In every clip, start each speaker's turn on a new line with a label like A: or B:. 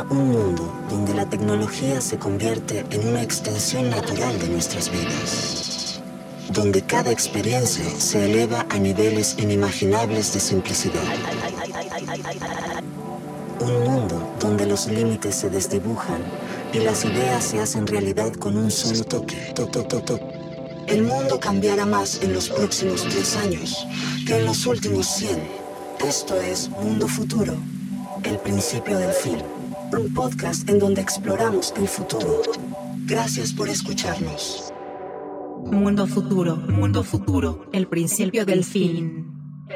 A: un mundo donde la tecnología se convierte en una extensión natural de nuestras vidas, donde cada experiencia se eleva a niveles inimaginables de simplicidad. Un mundo donde los límites se desdibujan y las ideas se hacen realidad con un solo toque. El mundo cambiará más en los próximos 10 años que en los últimos 100. Esto es Mundo Futuro, el principio del fin. Un podcast en donde exploramos el futuro. Gracias por escucharnos.
B: Mundo Futuro, el principio del fin.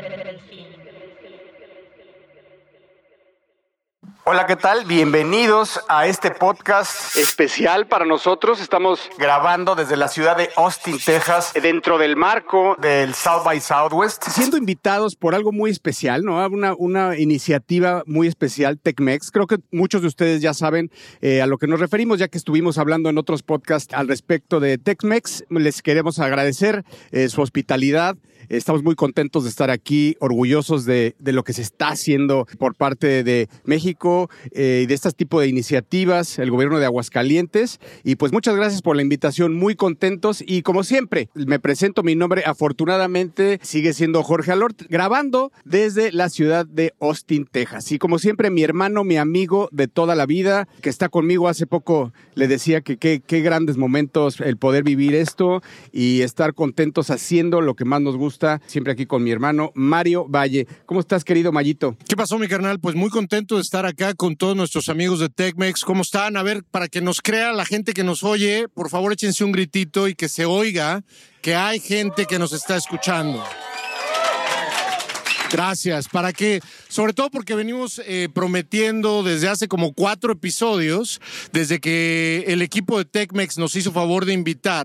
C: Hola, ¿qué tal? Bienvenidos a este podcast especial para nosotros. Estamos grabando desde la ciudad de Austin, Texas, dentro del marco del South by Southwest, siendo invitados por algo muy especial, ¿no? Una iniciativa muy especial, TechMex. Creo que muchos de ustedes ya saben a lo que nos referimos, ya que estuvimos hablando en otros podcasts al respecto de TechMex. Les queremos agradecer su hospitalidad. Estamos muy contentos de estar aquí, orgullosos de lo que se está haciendo por parte de México y de este tipo de iniciativas, el gobierno de Aguascalientes. Y pues muchas gracias por la invitación, muy contentos. Y como siempre, me presento, mi nombre afortunadamente sigue siendo Jorge Alort, grabando desde la ciudad de Austin, Texas. Y como siempre, mi hermano, mi amigo de toda la vida, que está conmigo hace poco, le decía que qué grandes momentos el poder vivir esto y estar contentos haciendo lo que más nos gusta. Siempre aquí con mi hermano Mario Valle. ¿Cómo estás, querido Mayito?
D: ¿Qué pasó, mi carnal? Pues muy contento de estar acá con todos nuestros amigos de TechMex. ¿Cómo están? A ver, para que nos crea la gente que nos oye, por favor échense un gritito y que se oiga que hay gente que nos está escuchando. Gracias. ¿Para qué? Sobre todo porque venimos prometiendo desde hace como 4 episodios, desde que el equipo de TechMex nos hizo favor de invitar.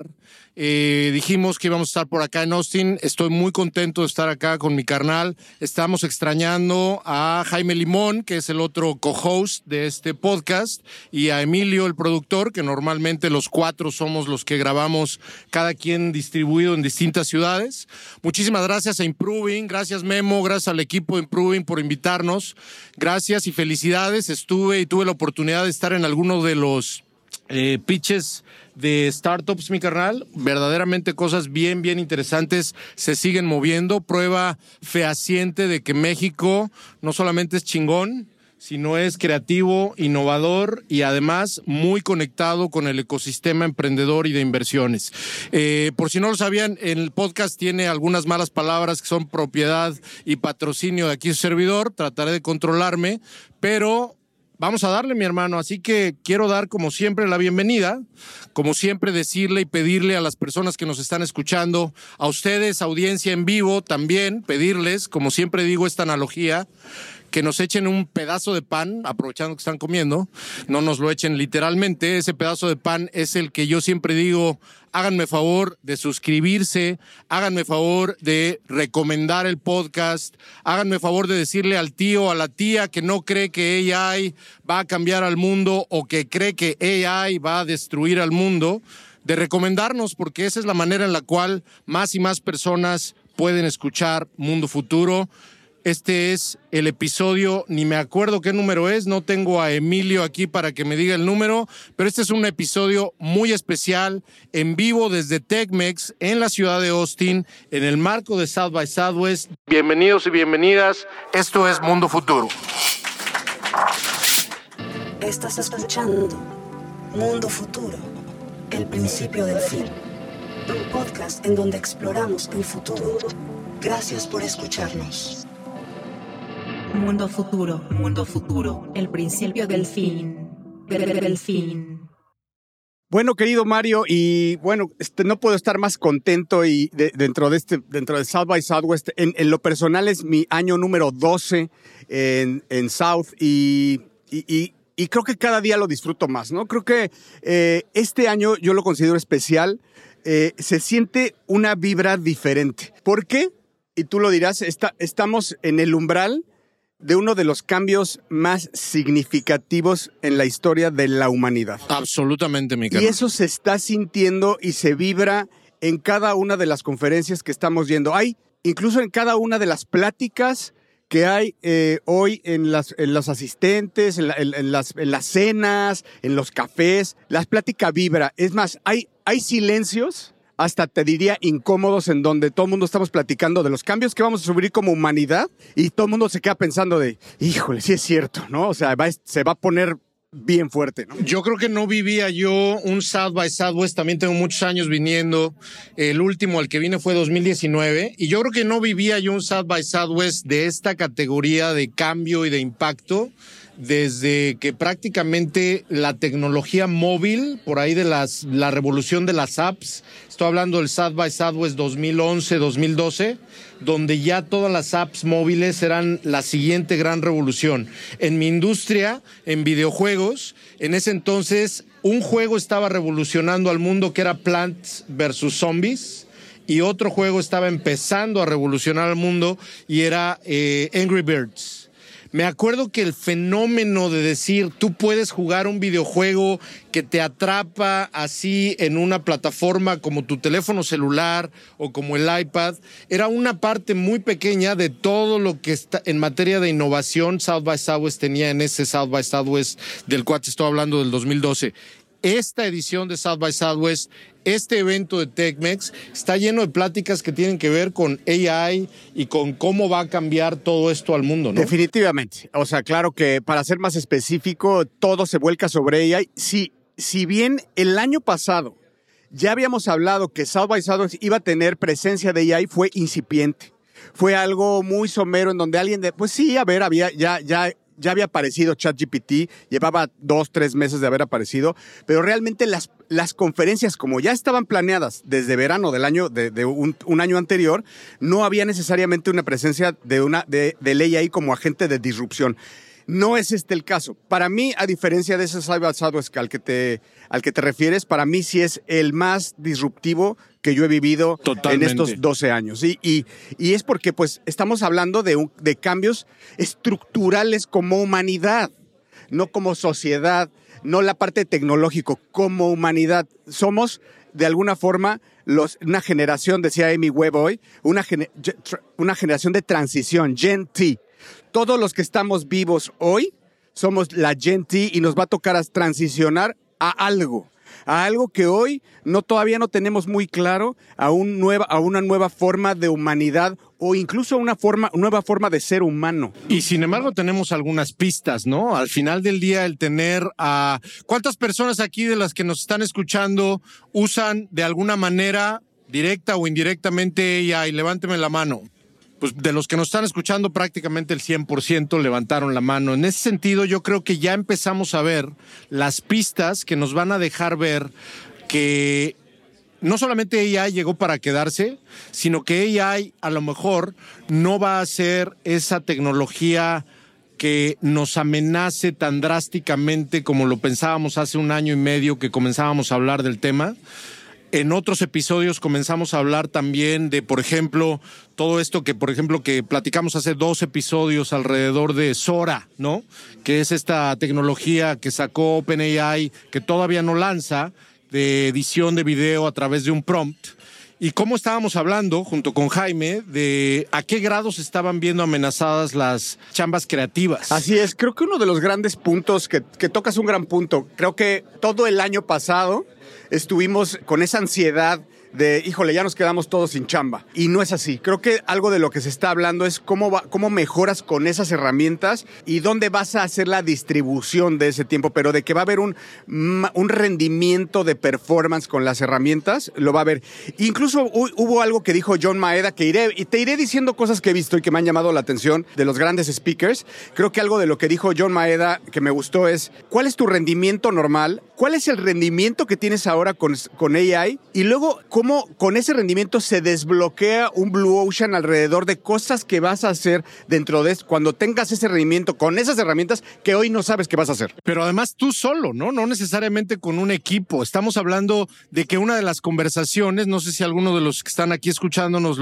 D: Dijimos que íbamos a estar por acá en Austin. Estoy muy contento de estar acá con mi carnal. Estamos extrañando a Jaime Limón, que es el otro co-host de este podcast, y a Emilio, el productor, que normalmente los 4 somos los que grabamos, cada quien distribuido en distintas ciudades. Muchísimas gracias a Improving, gracias Memo, gracias al equipo de Improving por invitarnos. Gracias y felicidades. Estuve y tuve la oportunidad de estar en algunos de los pitches de startups, mi carnal. Verdaderamente cosas bien interesantes se siguen moviendo. Prueba fehaciente de que México no solamente es chingón, sino es creativo, innovador y además muy conectado con el ecosistema emprendedor y de inversiones. Por si no lo sabían, el podcast tiene algunas malas palabras que son propiedad y patrocinio de aquí su servidor. Trataré de controlarme, pero vamos a darle, mi hermano. Así que quiero dar, como siempre, la bienvenida. Como siempre, decirle y pedirle a las personas que nos están escuchando, a ustedes, audiencia en vivo, también pedirles, como siempre digo esta analogía, que nos echen un pedazo de pan, aprovechando que están comiendo. No nos lo echen literalmente. Ese pedazo de pan es el que yo siempre digo: háganme favor de suscribirse, háganme favor de recomendar el podcast, háganme favor de decirle al tío o a la tía que no cree que AI va a cambiar al mundo o que cree que AI va a destruir al mundo, de recomendarnos, porque esa es la manera en la cual más y más personas pueden escuchar Mundo Futuro. Este es el episodio, ni me acuerdo qué número es, no tengo a Emilio aquí para que me diga el número, pero este es un episodio muy especial, en vivo desde TechMex, en la ciudad de Austin, en el marco de South by Southwest. Bienvenidos y bienvenidas, esto es Mundo Futuro.
A: Estás escuchando Mundo Futuro, el principio del fin. Un podcast en donde exploramos el futuro. Gracias por escucharnos.
B: Mundo Futuro, el principio del fin. Del fin.
C: Bueno, querido Mario, y bueno, no puedo estar más contento y dentro de South by Southwest. En lo personal es mi año número 12 en South y creo que cada día lo disfruto más, ¿no? Creo que este año yo lo considero especial. Se siente una vibra diferente. ¿Por qué? Y tú lo dirás, estamos en el umbral de uno de los cambios más significativos en la historia de la humanidad.
D: Absolutamente, mi carnal.
C: Y eso se está sintiendo y se vibra en cada una de las conferencias que estamos yendo. Hay, incluso en cada una de las pláticas
E: que hay hoy en los asistentes, en las cenas, en los cafés. La plática vibra. Es más, hay silencios, hasta te diría incómodos, en donde todo el mundo estamos platicando de los cambios que vamos a sufrir como humanidad y todo el mundo se queda pensando de, híjole, sí es cierto, ¿no? O sea, se va a poner bien fuerte, ¿no?
D: Yo creo que no vivía yo un South by Southwest, también tengo muchos años viniendo, el último al que vine fue 2019, y yo creo que no vivía yo un South by Southwest de esta categoría de cambio y de impacto desde que prácticamente la tecnología móvil, por ahí de la revolución de las apps, estoy hablando del South by Southwest 2011-2012, donde ya todas las apps móviles eran la siguiente gran revolución. En mi industria, en videojuegos, en ese entonces un juego estaba revolucionando al mundo que era Plants vs. Zombies, y otro juego estaba empezando a revolucionar al mundo y era Angry Birds. Me acuerdo que el fenómeno de decir, tú puedes jugar un videojuego que te atrapa así en una plataforma como tu teléfono celular o como el iPad, era una parte muy pequeña de todo lo que está en materia de innovación South by Southwest tenía en ese South by Southwest del cual te estoy hablando del 2012. Esta edición de South by Southwest, este evento de TechMex, está lleno de pláticas que tienen que ver con AI y con cómo va a cambiar todo esto al mundo, ¿no?
E: Definitivamente. O sea, claro que para ser más específico, todo se vuelca sobre AI. Si bien el año pasado ya habíamos hablado que South by Southwest iba a tener presencia de AI, fue incipiente. Fue algo muy somero en donde alguien pues sí, a ver, ya había aparecido ChatGPT, llevaba 2-3 meses de haber aparecido, pero realmente las conferencias, como ya estaban planeadas desde verano del año de un año anterior, no había necesariamente una presencia de AI como agente de disrupción. No es este el caso. Para mí, a diferencia de ese South by Southwest al que te refieres, para mí sí es el más disruptivo que yo he vivido
D: Totalmente.
E: En estos 12 años. Y es porque pues estamos hablando de cambios estructurales como humanidad, no como sociedad, no la parte tecnológica, como humanidad. Somos, de alguna forma, una generación, decía Amy Webb hoy, una generación de transición, Gen T. Todos los que estamos vivos hoy somos la Gen T y nos va a tocar transicionar a algo que hoy todavía no tenemos muy claro, a una nueva forma de humanidad o incluso una nueva forma de ser humano.
D: Y sin embargo tenemos algunas pistas, ¿no? Al final del día el tener a... ¿Cuántas personas aquí de las que nos están escuchando usan de alguna manera directa o indirectamente AI? Levánteme la mano. Pues de los que nos están escuchando, prácticamente el 100% levantaron la mano. En ese sentido, yo creo que ya empezamos a ver las pistas que nos van a dejar ver que no solamente AI llegó para quedarse, sino que AI a lo mejor no va a ser esa tecnología que nos amenace tan drásticamente como lo pensábamos hace un año y medio que comenzábamos a hablar del tema. En otros episodios comenzamos a hablar también de, por ejemplo, todo esto que platicamos hace 2 episodios alrededor de Sora, ¿no? Que es esta tecnología que sacó OpenAI, que todavía no lanza, de edición de video a través de un prompt. Y cómo estábamos hablando, junto con Jaime, de a qué grados estaban viendo amenazadas las chambas creativas.
E: Así es, creo que uno de los grandes puntos, que tocas un gran punto, creo que todo el año pasado estuvimos con esa ansiedad de, híjole, ya nos quedamos todos sin chamba. Y no es así. Creo que algo de lo que se está hablando es cómo mejoras con esas herramientas y dónde vas a hacer la distribución de ese tiempo, pero de que va a haber un rendimiento de performance con las herramientas, lo va a haber. Incluso hubo algo que dijo John Maeda, te iré diciendo cosas que he visto y que me han llamado la atención de los grandes speakers. Creo que algo de lo que dijo John Maeda que me gustó es, ¿cuál es tu rendimiento normal? ¿Cuál es el rendimiento que tienes ahora con AI? Y luego, ¿cómo con ese rendimiento se desbloquea un Blue Ocean alrededor de cosas que vas a hacer dentro de cuando tengas ese rendimiento con esas herramientas que hoy no sabes qué vas a hacer?
D: Pero además tú solo, ¿no? No necesariamente con un equipo. Estamos hablando de que una de las conversaciones, no sé si alguno de los que están aquí escuchándonos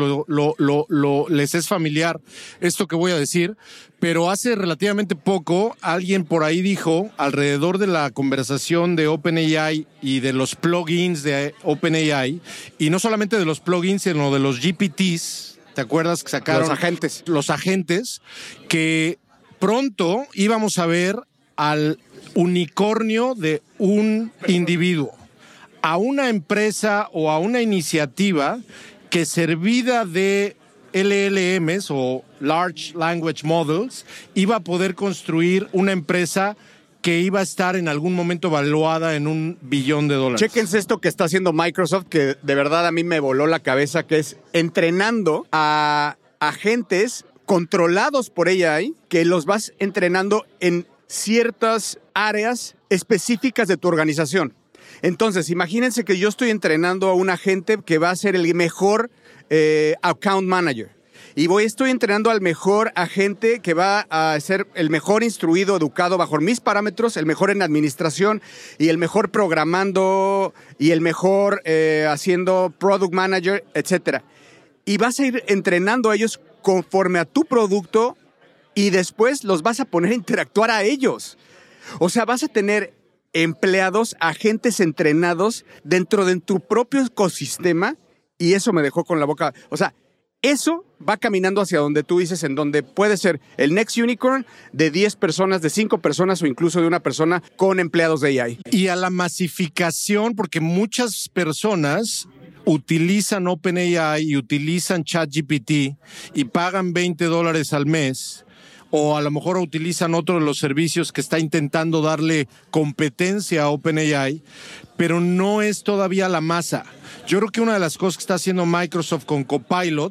D: les es familiar esto que voy a decir, pero hace relativamente poco alguien por ahí dijo, alrededor de la conversación de OpenAI y de los plugins de OpenAI, y no solamente de los plugins, sino de los GPTs, ¿te acuerdas que sacaron? Los agentes, que pronto íbamos a ver al unicornio de un individuo, a una empresa o a una iniciativa que servida de LLMs o Large Language Models iba a poder construir una empresa que iba a estar en algún momento valuada en $1 billón.
E: Chéquense esto que está haciendo Microsoft, que de verdad a mí me voló la cabeza, que es entrenando a agentes controlados por AI, que los vas entrenando en ciertas áreas específicas de tu organización. Entonces, imagínense que yo estoy entrenando a un agente que va a ser el mejor account manager. Y estoy entrenando al mejor agente que va a ser el mejor instruido, educado bajo mis parámetros, el mejor en administración y el mejor programando y el mejor haciendo product manager, etc. Y vas a ir entrenando a ellos conforme a tu producto y después los vas a poner a interactuar a ellos. O sea, vas a tener empleados, agentes entrenados dentro de tu propio ecosistema y eso me dejó con la boca. O sea, eso va caminando hacia donde tú dices, en donde puede ser el next unicorn de 10 personas, de 5 personas o incluso de una persona con empleados de AI.
D: Y a la masificación, porque muchas personas utilizan OpenAI y utilizan ChatGPT y pagan $20 al mes, o a lo mejor utilizan otro de los servicios que está intentando darle competencia a OpenAI, pero no es todavía la masa. Yo creo que una de las cosas que está haciendo Microsoft con Copilot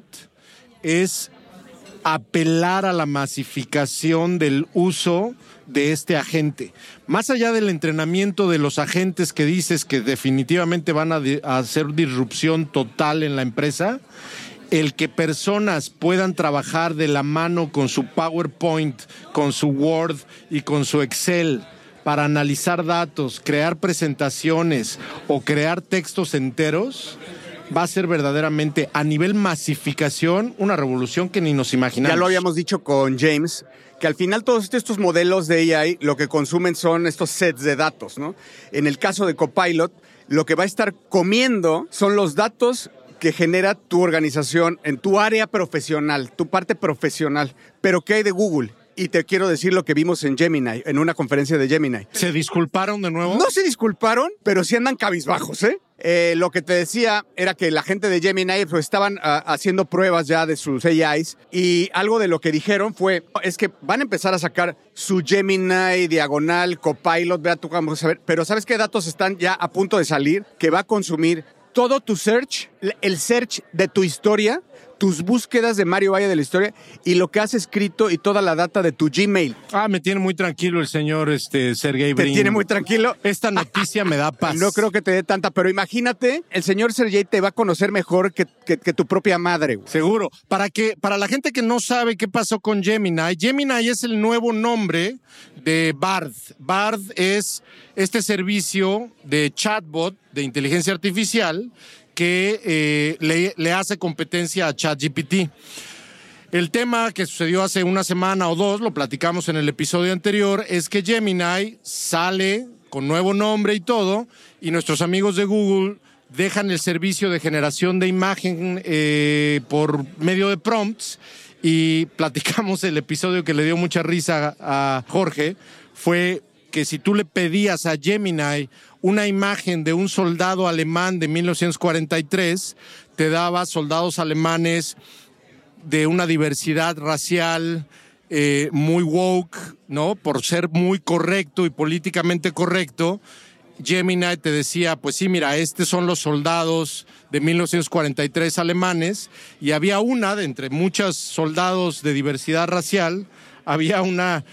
D: es apelar a la masificación del uso de este agente. Más allá del entrenamiento de los agentes que dices que definitivamente van a hacer disrupción total en la empresa, el que personas puedan trabajar de la mano con su PowerPoint, con su Word y con su Excel para analizar datos, crear presentaciones o crear textos enteros, va a ser verdaderamente, a nivel masificación, una revolución que ni nos imaginamos.
E: Ya lo habíamos dicho con James, que al final todos estos modelos de AI lo que consumen son estos sets de datos, ¿no? En el caso de Copilot, lo que va a estar comiendo son los datos que genera tu organización en tu área profesional, tu parte profesional. Pero ¿qué hay de Google? Y te quiero decir lo que vimos en Gemini, en una conferencia de Gemini.
D: ¿Se disculparon de nuevo?
E: No se disculparon, pero sí andan cabizbajos, ¿eh? Lo que te decía era que la gente de Gemini pues, estaban haciendo pruebas ya de sus AIs y algo de lo que dijeron es que van a empezar a sacar su Gemini diagonal, Copilot, vea tú vamos a ver, pero ¿sabes qué datos están ya a punto de salir? Que va a consumir todo tu search, el search de tu historia, tus búsquedas de Mario Valle de la historia y lo que has escrito y toda la data de tu Gmail.
D: Me tiene muy tranquilo el señor Sergey Brin.
E: ¿Te tiene muy tranquilo?
D: Esta noticia me da paz.
E: No creo que te dé tanta, pero imagínate, el señor Sergey te va a conocer mejor que tu propia madre. Güey.
D: Seguro. Para la gente que no sabe qué pasó con Gemini, Gemini es el nuevo nombre de Bard. Bard es este servicio de chatbot de inteligencia artificial que le hace competencia a ChatGPT. El tema que sucedió hace una semana o dos, lo platicamos en el episodio anterior, es que Gemini sale con nuevo nombre y todo, y nuestros amigos de Google dejan el servicio de generación de imagen por medio de prompts, y platicamos el episodio que le dio mucha risa a Jorge, fue que si tú le pedías a Gemini una imagen de un soldado alemán de 1943, te daba soldados alemanes de una diversidad racial muy woke, ¿no? Por ser muy correcto y políticamente correcto, Gemini te decía, pues sí, mira, estos son los soldados de 1943 alemanes, y había una de entre muchos soldados de diversidad racial, había una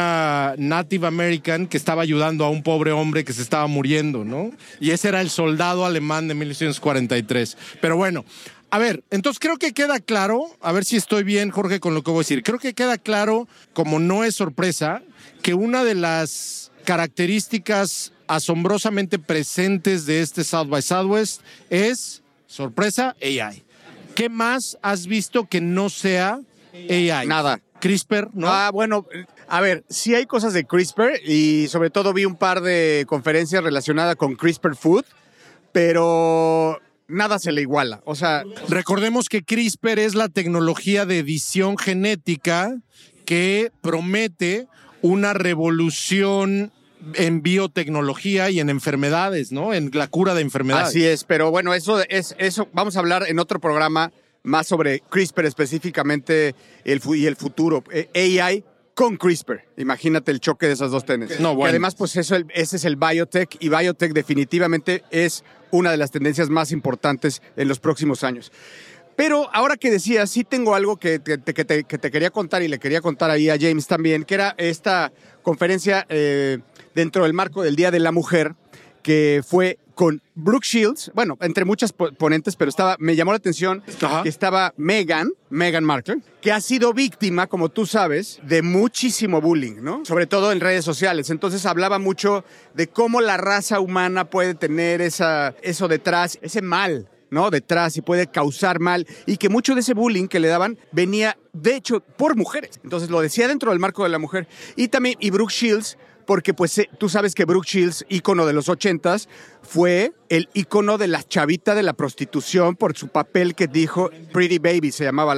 D: Native American que estaba ayudando a un pobre hombre que se estaba muriendo, ¿no? Y ese era el soldado alemán de 1943. Pero bueno, a ver, entonces creo que queda claro, a ver si estoy bien, Jorge, con lo que voy a decir. Creo que queda claro, como no es sorpresa, que una de las características asombrosamente presentes de este South by Southwest es, sorpresa, AI. ¿Qué más has visto que no sea AI?
E: Nada.
D: CRISPR, ¿no?
E: Bueno, a ver, sí hay cosas de CRISPR y sobre todo vi un par de conferencias relacionadas con CRISPR Food, pero nada se le iguala. O sea,
D: recordemos que CRISPR es la tecnología de edición genética que promete una revolución en biotecnología y en enfermedades, ¿no? En la cura de enfermedades.
E: Así es, pero bueno, eso vamos a hablar en otro programa más sobre CRISPR específicamente y el futuro. AI con CRISPR. Imagínate el choque de esas dos tendencias.
D: No, bueno.
E: Que además, pues ese es el biotech, y biotech definitivamente es una de las tendencias más importantes en los próximos años. Pero ahora que decías, sí tengo algo que te quería contar, y le quería contar ahí a James también, que era esta conferencia dentro del marco del Día de la Mujer, que fue con Brooke Shields, bueno, entre muchas ponentes, pero me llamó la atención que estaba Meghan Markle, que ha sido víctima, como tú sabes, de muchísimo bullying, ¿no? Sobre todo en redes sociales. Entonces hablaba mucho de cómo la raza humana puede tener eso detrás, ese mal, ¿no? Detrás, y puede causar mal, y que mucho de ese bullying que le daban venía, de hecho, por mujeres. Entonces lo decía dentro del marco de la mujer. Y Brooke Shields, porque pues tú sabes que Brooke Shields, ícono de los 80s, fue el ícono de la chavita de la prostitución por su papel que dijo Pretty Baby, se llamaba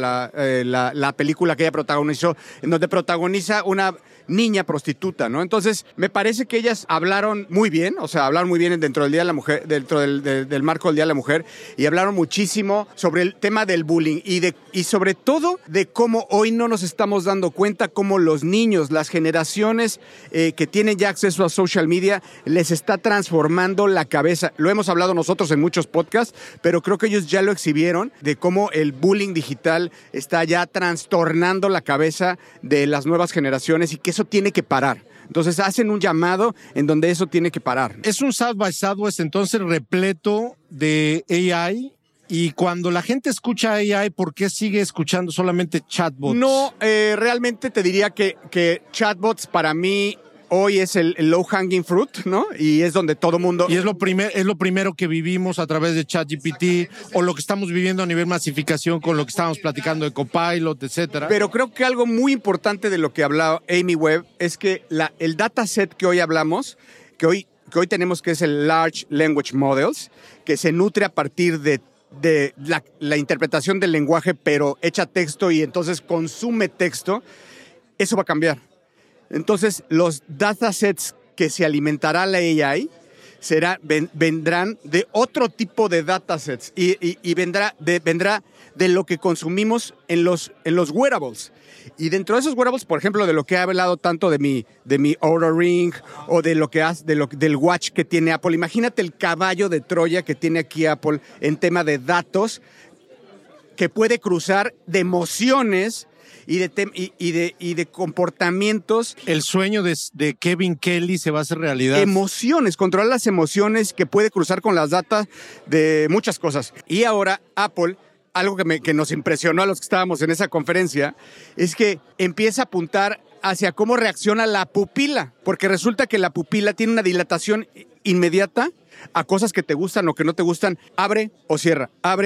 E: la película que ella protagonizó, en donde protagoniza una niña prostituta, ¿no? Entonces, me parece que ellas hablaron muy bien, o sea, hablaron muy bien dentro del Día de la Mujer, dentro del marco del Día de la Mujer, y hablaron muchísimo sobre el tema del bullying y sobre todo de cómo hoy no nos estamos dando cuenta cómo los niños, las generaciones que tienen ya acceso a social media, les está transformando la cabeza. Lo hemos hablado nosotros en muchos podcasts, pero creo que ellos ya lo exhibieron, de cómo el bullying digital está ya trastornando la cabeza de las nuevas generaciones, y que eso tiene que parar. Entonces hacen un llamado en donde eso tiene que parar.
D: Es un South by Southwest entonces repleto de AI. Y cuando la gente escucha AI, ¿por qué sigue escuchando solamente chatbots?
E: No, realmente te diría que chatbots para mí hoy es el low hanging fruit, ¿no? Y es donde todo mundo...
D: Y es lo primero que vivimos a través de ChatGPT, o lo que estamos viviendo a nivel masificación con lo que estábamos platicando de Copilot, etcétera.
E: Pero creo que algo muy importante de lo que hablaba Amy Webb es que el dataset que hoy hablamos, que hoy tenemos, que es el Large Language Models, que se nutre a partir de la interpretación del lenguaje, pero hecha texto, y entonces consume texto, eso va a cambiar. Entonces, los datasets que se alimentará la AI vendrán de otro tipo de datasets, y vendrá de lo que consumimos en los wearables. Y dentro de esos wearables, por ejemplo, de lo que he hablado tanto de mi Oura Ring, o de del watch que tiene Apple. Imagínate el caballo de Troya que tiene aquí Apple en tema de datos, que puede cruzar de emociones y de comportamientos.
D: El sueño de Kevin Kelly se va a hacer realidad.
E: Emociones, controlar las emociones, que puede cruzar con las datas de muchas cosas. Y ahora Apple, algo que nos impresionó a los que estábamos en esa conferencia, es que empieza a apuntar hacia cómo reacciona la pupila, porque resulta que la pupila tiene una dilatación inmediata a cosas que te gustan o que no te gustan. Abre o cierra,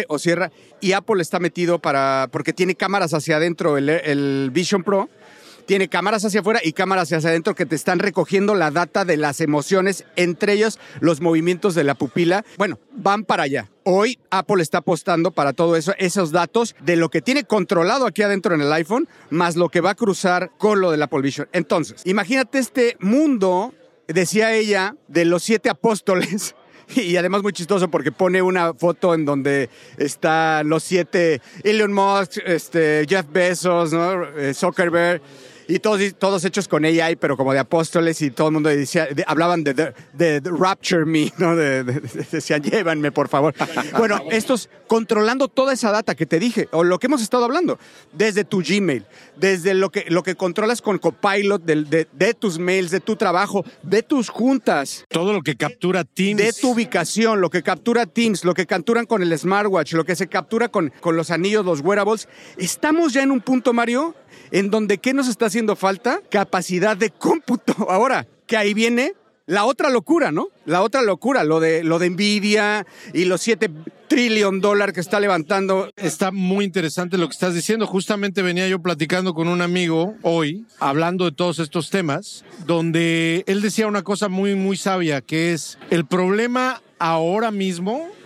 E: y Apple está metido porque tiene cámaras hacia adentro, el Vision Pro tiene cámaras hacia afuera y cámaras hacia adentro que te están recogiendo la data de las emociones, entre ellos los movimientos de la pupila. Bueno, van para allá. Hoy Apple está apostando para todo eso, esos datos de lo que tiene controlado aquí adentro en el iPhone, más lo que va a cruzar con lo del Apple Vision. Entonces, imagínate este mundo, decía ella, de los 7 apóstoles. Y además muy chistoso porque pone una foto en donde están los 7, Elon Musk, Jeff Bezos, ¿no? Zuckerberg, y todos hechos con AI, pero como de apóstoles, y todo el mundo hablaban de rapture me, ¿no? Decían, llévanme, por favor. Bueno, estos controlando toda esa data que te dije, o lo que hemos estado hablando, desde tu Gmail, desde lo que controlas con Copilot, de tus mails, de tu trabajo, de tus juntas.
D: Todo lo que captura Teams.
E: De tu ubicación, lo que captura Teams, lo que capturan con el smartwatch, lo que se captura con los anillos, los wearables. Estamos ya en un punto, Mario, en donde ¿qué nos está haciendo falta? Capacidad de cómputo. Ahora, que ahí viene la otra locura, ¿no? La otra locura, lo de Nvidia y los $7 trillion que está levantando.
D: Está muy interesante lo que estás diciendo. Justamente venía yo platicando con un amigo hoy, hablando de todos estos temas, donde él decía una cosa muy, muy sabia, que es el problema ahora mismo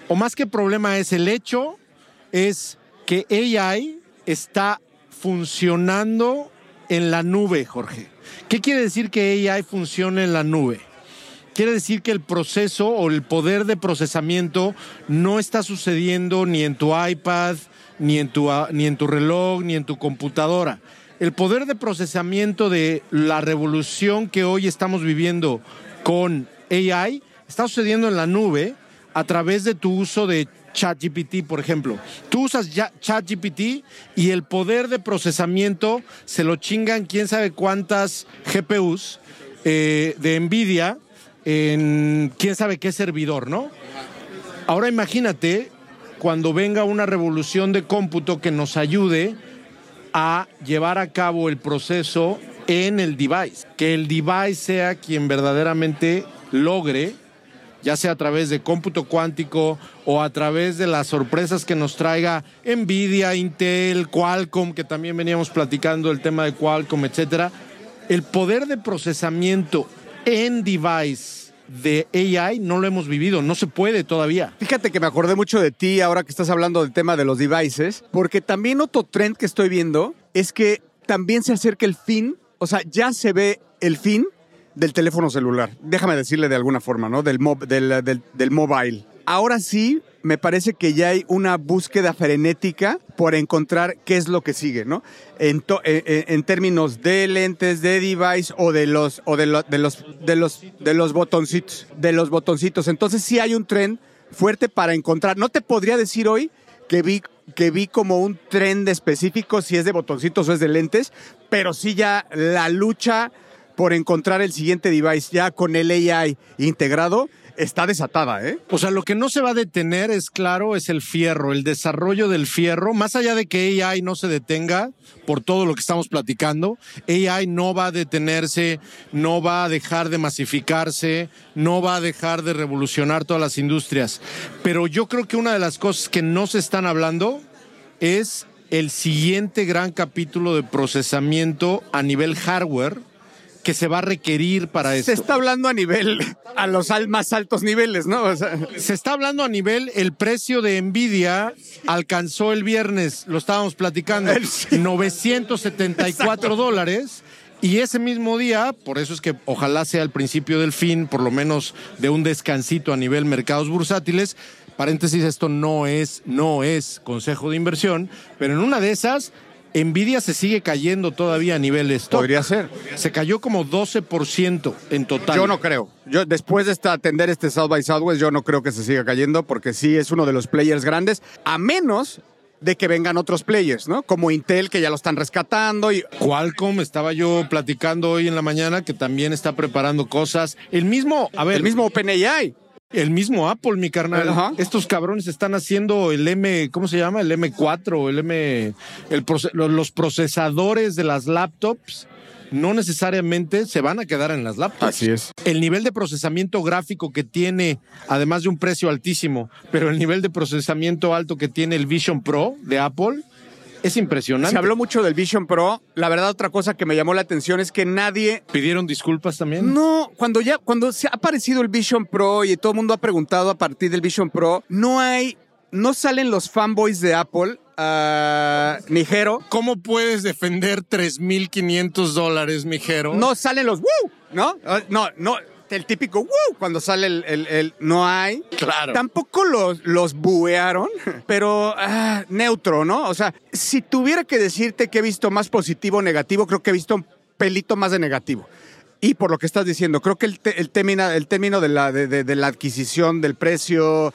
D: o más que problema es el hecho, es que AI está funcionando en la nube, Jorge. ¿Qué quiere decir que AI funcione en la nube? Quiere decir que el proceso o el poder de procesamiento no está sucediendo ni en tu iPad, ni en tu reloj, ni en tu computadora. El poder de procesamiento de la revolución que hoy estamos viviendo con AI está sucediendo en la nube a través de tu uso de ChatGPT, por ejemplo. Tú usas ChatGPT y el poder de procesamiento se lo chingan quién sabe cuántas GPUs de NVIDIA en quién sabe qué servidor, ¿no? Ahora imagínate cuando venga una revolución de cómputo que nos ayude a llevar a cabo el proceso en el device. Que el device sea quien verdaderamente logre, ya sea a través de cómputo cuántico o a través de las sorpresas que nos traiga NVIDIA, Intel, Qualcomm, que también veníamos platicando el tema de Qualcomm, etcétera. El poder de procesamiento en device de AI no lo hemos vivido, no se puede todavía.
E: Fíjate que me acordé mucho de ti ahora que estás hablando del tema de los devices, porque también otro trend que estoy viendo es que también se acerca el fin, o sea, ya se ve el fin del teléfono celular. Déjame decirle de alguna forma, ¿no? Del mobile. Ahora sí, me parece que ya hay una búsqueda frenética por encontrar qué es lo que sigue, ¿no? En términos de lentes, de device o de los botoncitos. De los botoncitos. Entonces sí hay un trend fuerte para encontrar. No te podría decir hoy que vi como un trend específico, si es de botoncitos o es de lentes, pero sí ya la lucha por encontrar el siguiente device ya con el AI integrado está desatada, ¿eh?
D: O sea, lo que no se va a detener, es claro, es el fierro, el desarrollo del fierro. Más allá de que AI no se detenga por todo lo que estamos platicando, AI no va a detenerse, no va a dejar de masificarse, no va a dejar de revolucionar todas las industrias. Pero yo creo que una de las cosas que no se están hablando es el siguiente gran capítulo de procesamiento a nivel hardware que se va a requerir para esto.
E: Se está hablando a los más altos niveles, ¿no? O sea,
D: se está hablando a nivel, el precio de NVIDIA alcanzó el viernes, lo estábamos platicando, $974. Y ese mismo día, por eso es que ojalá sea el principio del fin, por lo menos de un descansito a nivel mercados bursátiles. Paréntesis, esto no es consejo de inversión, pero en una de esas, NVIDIA se sigue cayendo todavía a nivel de stock.
E: Podría ser.
D: Se cayó como 12% en total.
E: Yo no creo. Yo después de atender este South by Southwest, yo no creo que se siga cayendo porque sí es uno de los players grandes, a menos de que vengan otros players, ¿no? Como Intel, que ya lo están rescatando. Y
D: Qualcomm, estaba yo platicando hoy en la mañana, que también está preparando cosas. El mismo
E: OpenAI.
D: El mismo Apple, mi carnal.
E: Ajá.
D: Estos cabrones están haciendo el ¿cómo se llama? El M4, los procesadores de las laptops no necesariamente se van a quedar en las laptops.
E: Así es.
D: El nivel de procesamiento gráfico que tiene, además de un precio altísimo, pero el nivel de procesamiento alto que tiene el Vision Pro de Apple es impresionante.
E: Se habló mucho del Vision Pro. La verdad, otra cosa que me llamó la atención es que nadie...
D: ¿Pidieron disculpas también?
E: No, cuando se ha aparecido el Vision Pro y todo el mundo ha preguntado a partir del Vision Pro, no salen los fanboys de Apple, mijero.
D: ¿Cómo puedes defender $3,500, mijero?
E: No salen los ¡woo! ¿No? No. El típico ¡woo! Cuando sale el no hay.
D: Claro.
E: Tampoco los buearon, pero neutro, ¿no? O sea, si tuviera que decirte que he visto más positivo o negativo, creo que he visto un pelito más de negativo. Y por lo que estás diciendo, creo que el término de la adquisición, del precio,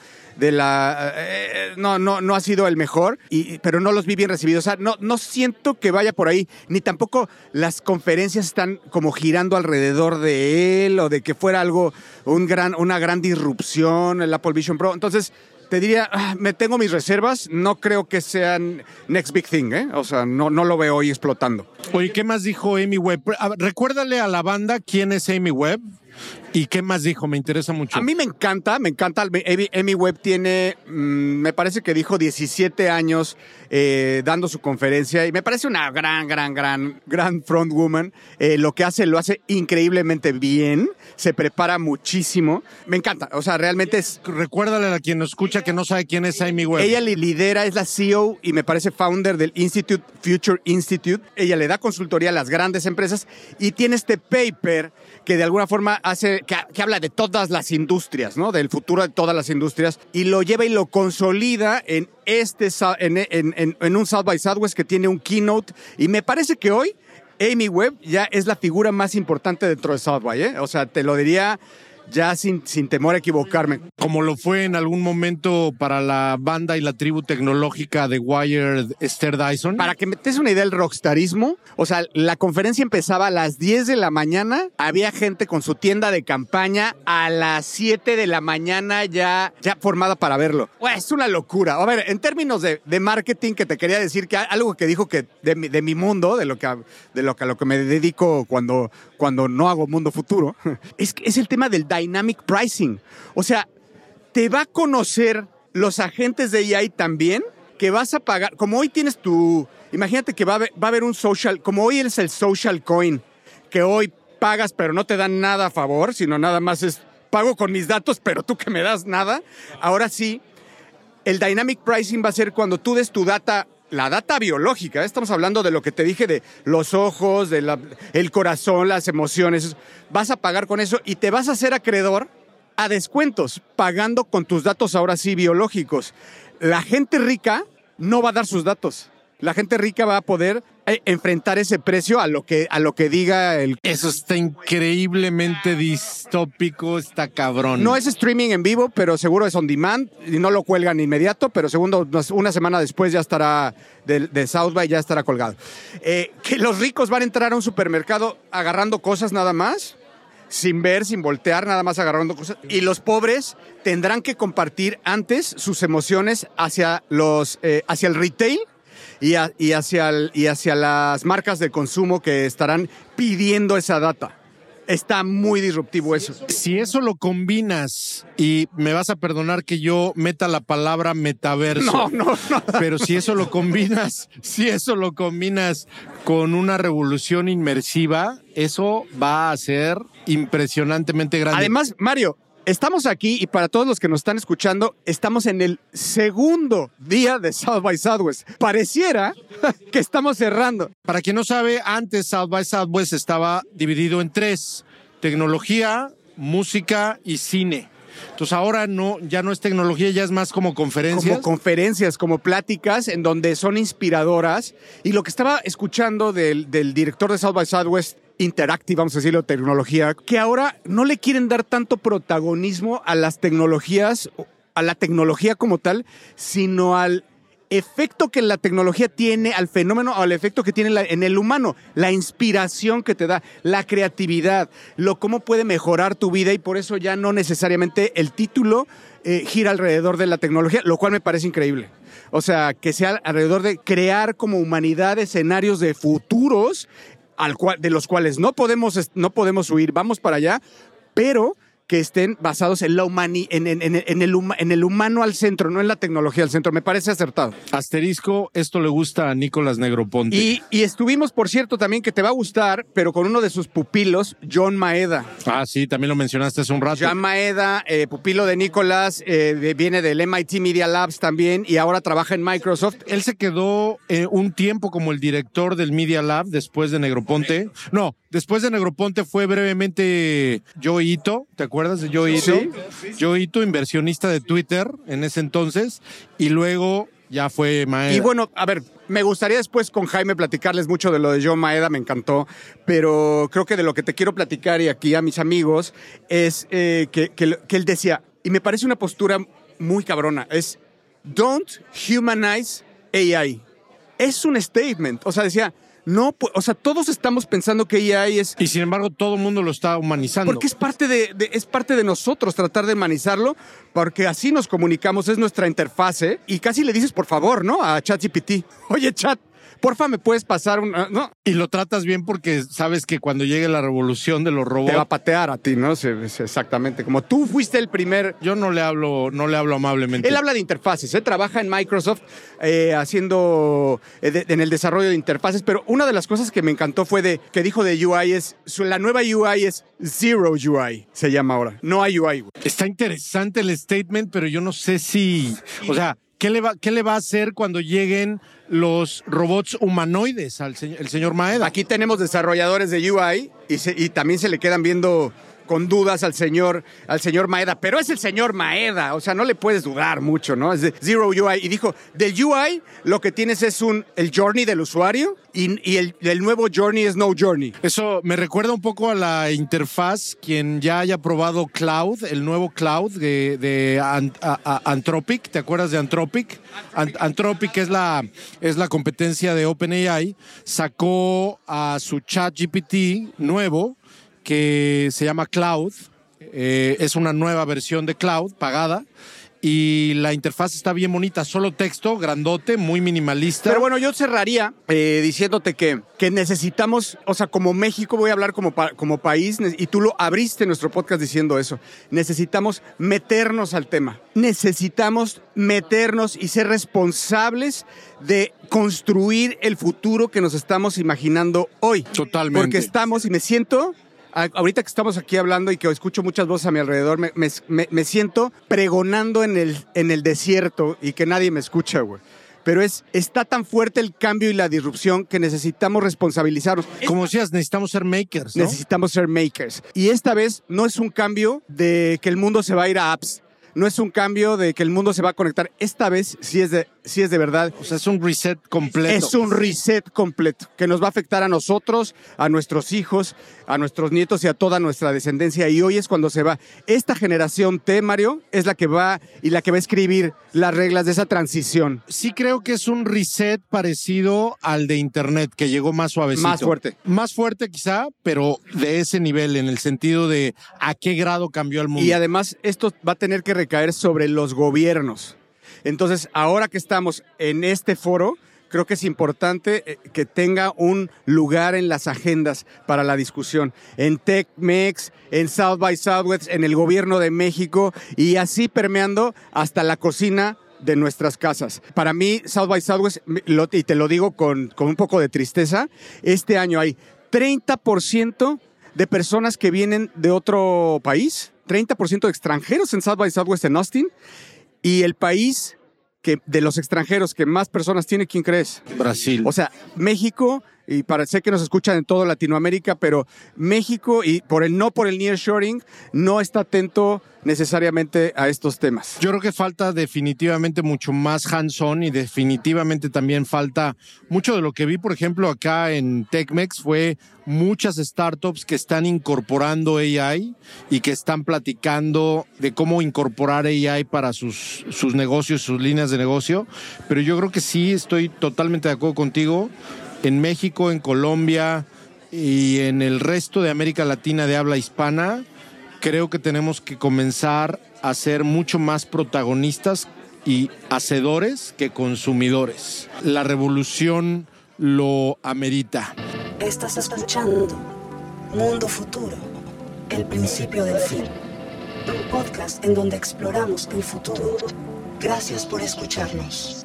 E: no ha sido el mejor, pero no los vi bien recibidos. O sea, no siento que vaya por ahí, ni tampoco las conferencias están como girando alrededor de él o de que fuera algo, una gran disrupción el Apple Vision Pro. Entonces, te diría, me tengo mis reservas, no creo que sean next big thing, ¿eh? O sea, no lo veo hoy explotando.
D: Oye, ¿qué más dijo Amy Webb? Recuérdale a la banda quién es Amy Webb. ¿Y qué más dijo? Me interesa mucho.
E: A mí me encanta. Amy Webb tiene, me parece que dijo 17 años dando su conferencia y me parece una gran frontwoman. Lo que hace, lo hace increíblemente bien. Se prepara muchísimo. Me encanta. O sea, realmente es...
D: Recuérdale a quien nos escucha que no sabe quién es Amy Webb.
E: Ella lidera, es la CEO y me parece founder del Future Institute. Ella le da consultoría a las grandes empresas y tiene este paper que de alguna forma hace, que habla de todas las industrias, ¿no? Del futuro de todas las industrias y lo lleva y lo consolida en un South by Southwest que tiene un keynote y me parece que hoy Amy Webb ya es la figura más importante dentro de South by, ¿eh? O sea, te lo diría ya sin temor a equivocarme.
D: Como lo fue en algún momento para la banda y la tribu tecnológica de Wired, Esther Dyson.
E: Para que me des una idea del rockstarismo, o sea, la conferencia empezaba a las 10 de la mañana, había gente con su tienda de campaña a las 7 de la mañana ya formada para verlo. Es una locura. A ver, en términos de marketing, que te quería decir que algo que dijo que de mi mundo, a lo que me dedico cuando no hago mundo futuro, es el tema del dynamic pricing. O sea, te va a conocer los agentes de AI también, que vas a pagar, como hoy tienes imagínate que va a haber un social, como hoy es el social coin, que hoy pagas pero no te dan nada a favor, sino nada más es pago con mis datos, pero tú que me das nada. Ahora sí, el dynamic pricing va a ser cuando tú des tu data, la data biológica, estamos hablando de lo que te dije de los ojos, el corazón, las emociones, vas a pagar con eso y te vas a hacer acreedor a descuentos, pagando con tus datos ahora sí biológicos. La gente rica no va a dar sus datos. La gente rica va a poder enfrentar ese precio a lo que diga el...
D: Eso está increíblemente distópico, está cabrón.
E: No es streaming en vivo, pero seguro es on demand y no lo cuelgan inmediato, pero segundo, una semana después ya estará de South by, ya estará colgado. Que los ricos van a entrar a un supermercado agarrando cosas nada más, sin ver, sin voltear, nada más agarrando cosas. Y los pobres tendrán que compartir antes sus emociones hacia el retail y hacia las marcas de consumo que estarán pidiendo esa data. Está muy disruptivo eso.
D: Si eso lo combinas, y me vas a perdonar que yo meta la palabra metaverso.
E: No.
D: Pero si eso lo combinas con una revolución inmersiva, eso va a ser impresionantemente grande.
E: Además, Mario, estamos aquí y para todos los que nos están escuchando, estamos en el segundo día de South by Southwest. Pareciera que estamos cerrando.
D: Para quien no sabe, antes South by Southwest estaba dividido en 3: tecnología, música y cine. Entonces ahora ya no es tecnología, ya es más como conferencias.
E: Como conferencias, como pláticas en donde son inspiradoras. Y lo que estaba escuchando del director de South by Southwest Interactive, vamos a decirlo, tecnología, que ahora no le quieren dar tanto protagonismo a las tecnologías, a la tecnología como tal, sino al efecto que la tecnología tiene, al fenómeno, o al efecto que tiene en el humano, la inspiración que te da, la creatividad, cómo puede mejorar tu vida, y por eso ya no necesariamente el título gira alrededor de la tecnología, lo cual me parece increíble. O sea, que sea alrededor de crear como humanidad escenarios de futuros de los cuales no podemos huir, vamos para allá, pero que estén basados en en el humano al centro, no en la tecnología al centro. Me parece acertado.
D: Asterisco, esto le gusta a Nicolás Negroponte.
E: Y estuvimos, por cierto, también, que te va a gustar, pero con uno de sus pupilos, John Maeda.
D: Ah, sí, también lo mencionaste hace un rato.
E: John Maeda, pupilo de Nicolás, viene del MIT Media Labs también y ahora trabaja en Microsoft.
D: Él se quedó un tiempo como el director del Media Lab después de Negroponte. No, después de Negroponte fue brevemente Joe Ito, ¿te acuerdas de Joe Ito?
E: Sí.
D: Joe Ito, inversionista de Twitter en ese entonces, y luego ya fue Maeda.
E: Y bueno, a ver, me gustaría después con Jaime platicarles mucho de lo de John Maeda, me encantó, pero creo que de lo que te quiero platicar y aquí a mis amigos es que él decía, y me parece una postura muy cabrona, es don't humanize AI. Es un statement, o sea, decía, no, o sea, todos estamos pensando que AI es...
D: Y sin embargo, todo el mundo lo está humanizando.
E: Porque es parte de nosotros tratar de humanizarlo, porque así nos comunicamos, es nuestra interfase, y casi le dices por favor, ¿no? A ChatGPT. Oye, Chat, porfa, ¿me puedes pasar una? No,
D: Y lo tratas bien porque sabes que cuando llegue la revolución de los
E: te va a
D: robots,
E: patear a ti, ¿no? Sí, exactamente. Como tú fuiste el primer.
D: yo no le hablo amablemente.
E: Él habla de interfaces, trabaja en Microsoft haciendo en el desarrollo de interfaces, pero una de las cosas que me encantó fue que dijo de UI la nueva UI es Zero UI, se llama ahora. No hay UI, güey.
D: Está interesante el statement, pero yo no sé si, o sea, ¿qué le va a hacer cuando lleguen los robots humanoides el señor Maeda?
E: Aquí tenemos desarrolladores de UI y también se le quedan viendo con dudas al señor Maeda, pero es el señor Maeda, o sea, no le puedes dudar mucho, ¿no? Es de Zero UI. Y dijo, del UI lo que tienes es el journey del usuario y el nuevo journey es no journey.
D: Eso me recuerda un poco a la interfaz. Quien ya haya probado Cloud, el nuevo Cloud de Anthropic, ¿te acuerdas de Anthropic? Anthropic es la competencia de OpenAI, sacó a su ChatGPT nuevo, que se llama Cloud, es una nueva versión de Cloud, pagada, y la interfaz está bien bonita, solo texto, grandote, muy minimalista.
E: Pero bueno, yo cerraría diciéndote que necesitamos, o sea, como México, voy a hablar como país, y tú lo abriste en nuestro podcast diciendo eso, necesitamos meternos al tema, necesitamos meternos y ser responsables de construir el futuro que nos estamos imaginando hoy.
D: Totalmente.
E: Porque estamos, y me siento... Ahorita que estamos aquí hablando y que escucho muchas voces a mi alrededor, me siento pregonando en el desierto y que nadie me escucha, güey. Pero está tan fuerte el cambio y la disrupción que necesitamos responsabilizarnos.
D: Como decías, necesitamos ser makers, ¿no?
E: Necesitamos ser makers. Y esta vez no es un cambio de que el mundo se va a ir a apps. No es un cambio de que el mundo se va a conectar. Esta vez sí es de verdad.
D: O sea, es un reset completo.
E: Es un reset completo que nos va a afectar a nosotros, a nuestros hijos, a nuestros nietos y a toda nuestra descendencia. Y hoy es cuando se va. Esta generación T, Mario, es la que va a escribir las reglas de esa transición.
D: Sí creo que es un reset parecido al de Internet, que llegó más suavecito.
E: Más fuerte.
D: Más fuerte quizá, pero de ese nivel, en el sentido de a qué grado cambió el mundo.
E: Y además esto va a tener que recaer sobre los gobiernos. Entonces, ahora que estamos en este foro, creo que es importante que tenga un lugar en las agendas para la discusión. En TechMex, en South by Southwest, en el gobierno de México y así permeando hasta la cocina de nuestras casas. Para mí, South by Southwest, y te lo digo con un poco de tristeza, este año hay 30% de personas que vienen de otro país, 30% de extranjeros en South by Southwest en Austin, y el país que de los extranjeros que más personas tiene, ¿quién crees?
D: Brasil.
E: O sea, México, y sé que nos escuchan en toda Latinoamérica, pero México, y por el nearshoring, no está atento necesariamente a estos temas.
D: Yo creo que falta definitivamente mucho más hands-on y definitivamente también falta mucho de lo que vi, por ejemplo, acá en TechMex fue muchas startups que están incorporando AI y que están platicando de cómo incorporar AI para sus negocios, sus líneas de negocio. Pero yo creo que sí, estoy totalmente de acuerdo contigo. En México, en Colombia y en el resto de América Latina de habla hispana, creo que tenemos que comenzar a ser mucho más protagonistas y hacedores que consumidores. La revolución lo amerita.
A: Estás escuchando Mundo Futuro, el principio del fin. Un podcast en donde exploramos el futuro. Gracias por escucharnos.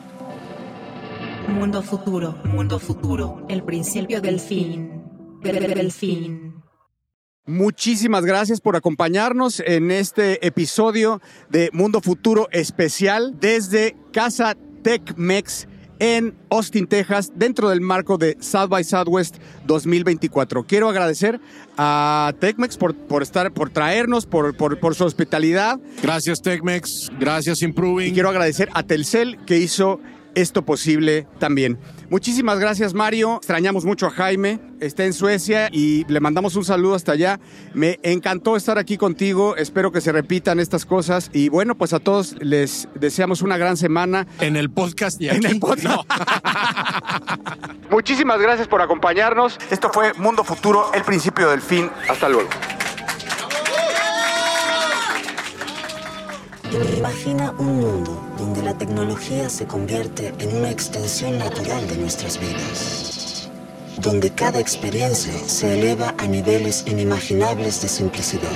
B: Mundo futuro, el principio del fin. Del fin.
E: Muchísimas gracias por acompañarnos en este episodio de Mundo Futuro especial desde Casa TechMex en Austin, Texas, dentro del marco de South by Southwest 2024. Quiero agradecer a TechMex por traernos, por su hospitalidad.
D: Gracias TechMex, gracias Improving.
E: Y quiero agradecer a Telcel que hizo esto posible también. Muchísimas gracias, Mario. Extrañamos mucho a Jaime. Está en Suecia y le mandamos un saludo hasta allá. Me encantó estar aquí contigo. Espero que se repitan estas cosas. Y bueno, pues a todos les deseamos una gran semana.
D: En el podcast y aquí.
E: En el podcast.
D: No.
E: Muchísimas gracias por acompañarnos. Esto fue Mundo Futuro, el principio del fin. Hasta luego.
A: Imagina un mundo donde la tecnología se convierte en una extensión natural de nuestras vidas, donde cada experiencia se eleva a niveles inimaginables de simplicidad.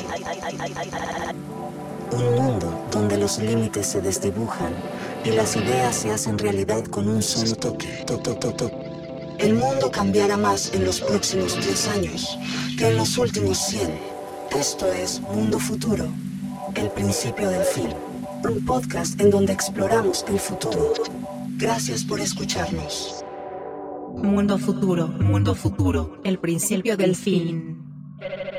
A: Un mundo donde los límites se desdibujan y las ideas se hacen realidad con un solo toque. El mundo cambiará más en los próximos 10 años que en los últimos 100. Esto es Mundo Futuro, el principio del fin. Un podcast en donde exploramos el futuro. Gracias por escucharnos.
B: Mundo Futuro, el principio del fin.